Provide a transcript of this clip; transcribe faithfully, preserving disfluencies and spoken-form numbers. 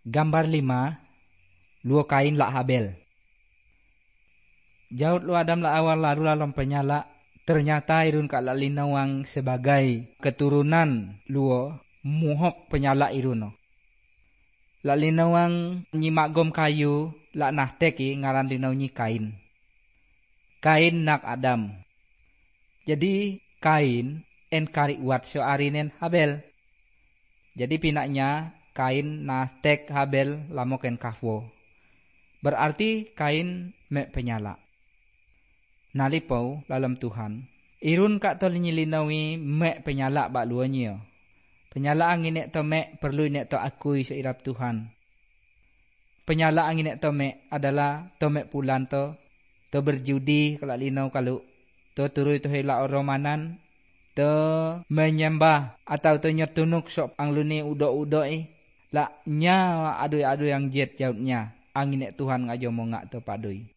Gambar lima, luo Kain lak Habel. Jaut lu Adam la awal lalu lalom penyala, ternyata irun kak lak linawang sebagai keturunan luo muhok penyala iruno. Lak linawang nyimak gom kayu, lak nah teki ngaran linaw nyi Kain. Kain nak Adam. Jadi Kain en kari wat so arinen Habel. Jadi pinaknya Kain nah tek Habel lamoken kafwo. Berarti Kain mek penyala. Nalipau dalam Tuhan. Irun kak tol nyilinawi mek penyala bak luanya. Penyala angin nek to mek perlu nek to akui seirap Tuhan. Penyala angin nek to mek adalah to mek pulan to. To berjudi kalau linau kalau. To turui to hela oromanan. To menyembah atau to nyetunuk sok angluni udo-udoi. Lak nya adu-adu yang jet jautnya. Angin nek Tuhan ngajo mongak to padui.